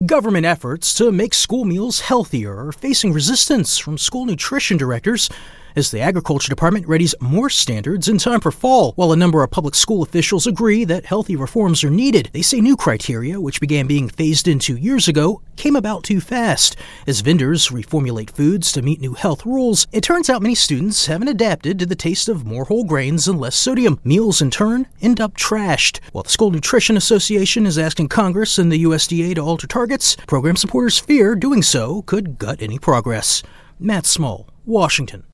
Government efforts to make school meals healthier are facing resistance from school nutrition directors as the Agriculture Department readies more standards in time for fall. While a number of public school officials agree that healthy reforms are needed, they say new criteria, which began being phased in 2 years ago, came about too fast. As vendors reformulate foods to meet new health rules, it turns out many students haven't adapted to the taste of more whole grains and less sodium. Meals, in turn, end up trashed. While the School Nutrition Association is asking Congress and the USDA to alter targets, program supporters fear doing so could gut any progress. Matt Small, Washington.